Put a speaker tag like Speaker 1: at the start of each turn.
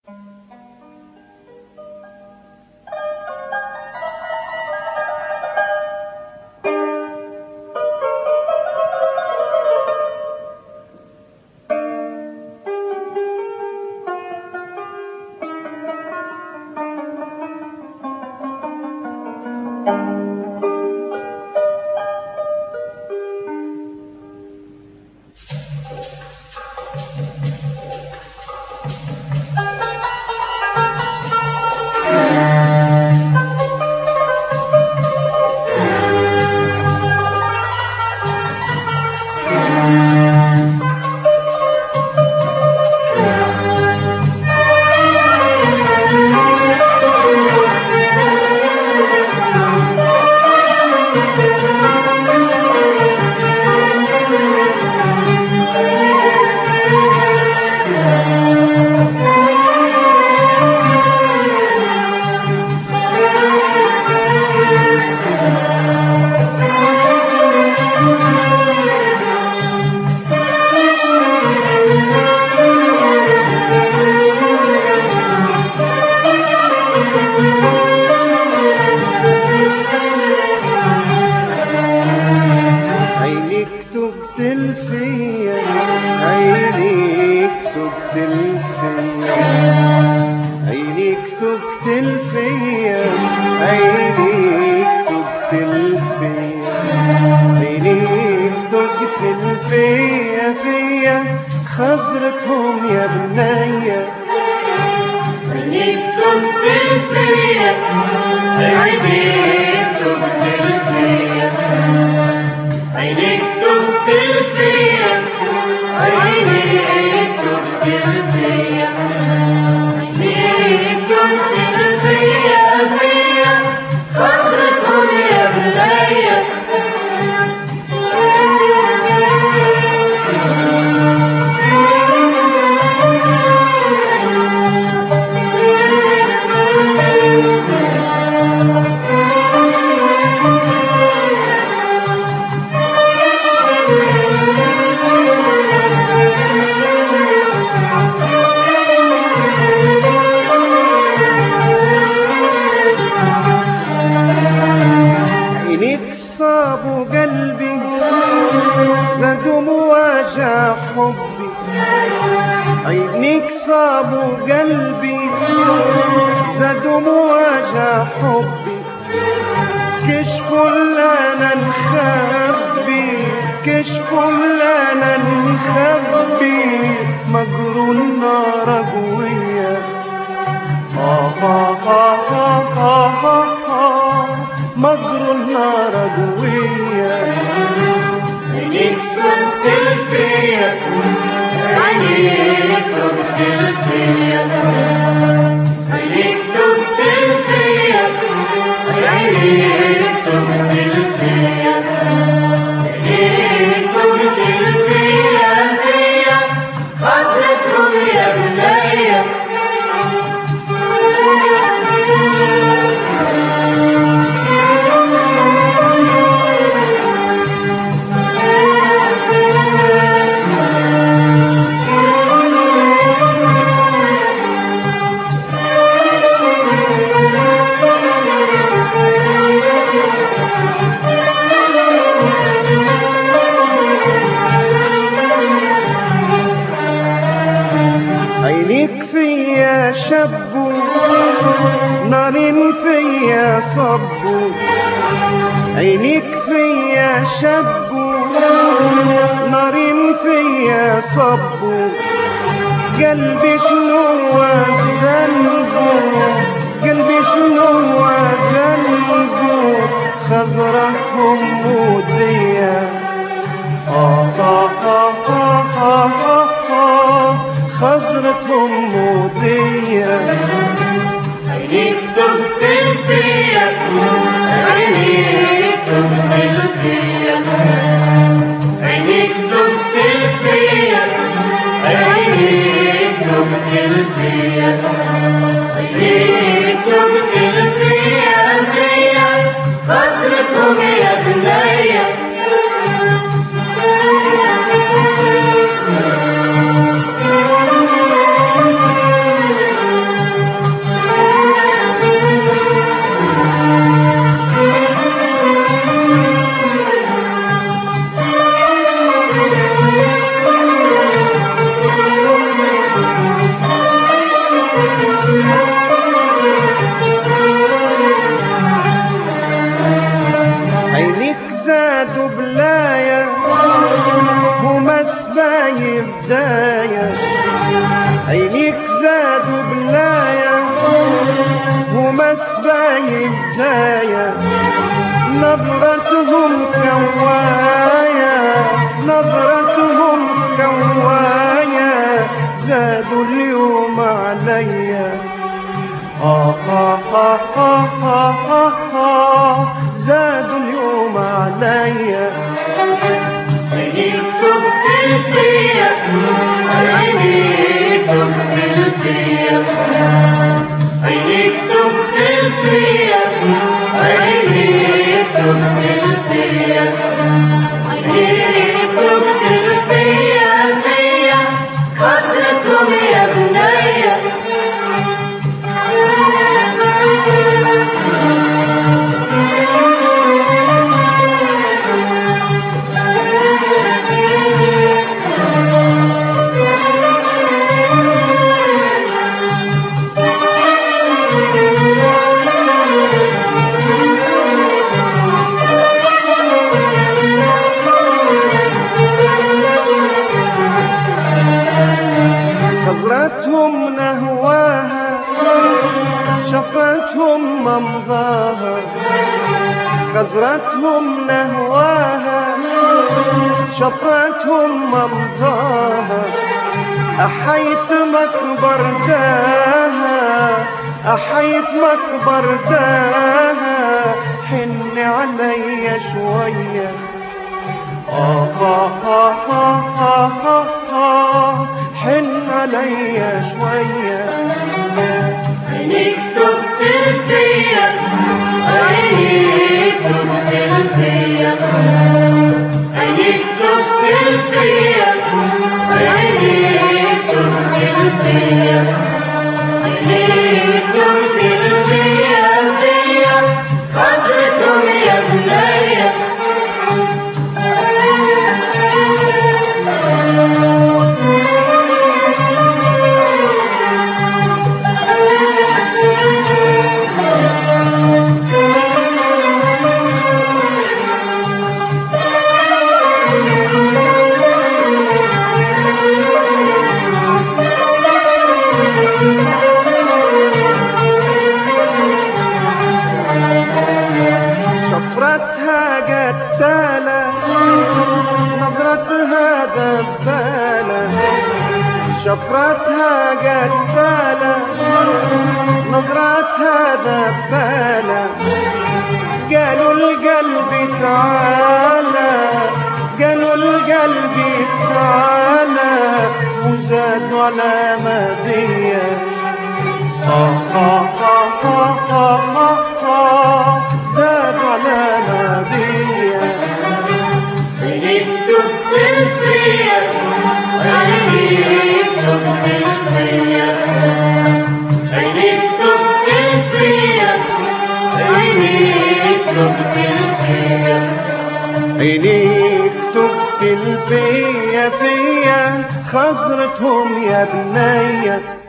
Speaker 1: خزرتهم يا بنية
Speaker 2: عينيك تبدل فيا، عينيك تبدل فيا، عينيك تبدل فيا، عينيك تبدل فيا، عينيك تبدل فيا، خزرتهم يا بنية.
Speaker 1: صابوا قلبي زادوا مواجع حبي، عينيك صابوا قلبي زادوا مواجع حبي، كشفوا لنا نخبي، كشفوا لنا نخبي، مجرون نار قوية مجرون نار قوية.
Speaker 2: عينيك تبدل فيا، عينيك تبدل فيا، عينيك تبدل فيا، عينيك تبدل فيا، عينيك تبدل فيا، خزرتهم يا بنية.
Speaker 1: عينيك فيا شبوا نار فيا صبوا، عينيك فيا شبوا نار فيا صبوا، قلبي شنو ذنبه، قلبي شنو ذنبه، خزرتهم مودية خزرتهم مودية.
Speaker 2: عينيك تبدل فيا، عينيك تبدل فيا، عينيك تبدل فيا، عينيك تبدل فيا، عينيك تبدل فيا، خزرتهم يا بنية.
Speaker 1: زادوا بلايا ومسباي بداية، نظرتهم كوايا نظرتهم كوايا، زادوا اليوم عليا زادوا اليوم عليا.
Speaker 2: عينيك تقتل فيا، عينيك تقتل فيا، عينيك تقتل فيا، عينيك تقتل فيا، عينيك تقتل فيا فيا، خسرتهم يا بنية.
Speaker 1: نظرتهم نهواها، شفتهم ممضاها، خزرتهم نهواها، شفتهم ممضاها، أحيت مقبرتاها، أحيت مقبرتاها، حن علي شوية حن علي شوية.
Speaker 2: عينيك تقتل فيا، عينيك تقتل فيا، عينيك تقتل فيا، عينيك تقتل فيا، عينيك تقتل فيا فيا، خسرتهم يا بنية.
Speaker 1: شفرتها قتالة، نظرتها دبالة، شفرتها قتالة، نظرتها دبالة، قالوا القلب تعالى، قالوا القلب تعالى، وزادوا على مدية زادوا على مدية.
Speaker 2: عينيك تقتل فيا، عينيك تقتل فيا، عينيك تقتل فيا، عينيك تقتل فيا،
Speaker 1: عينيك تقتل فيا فيا، خزرتهم يا بنية.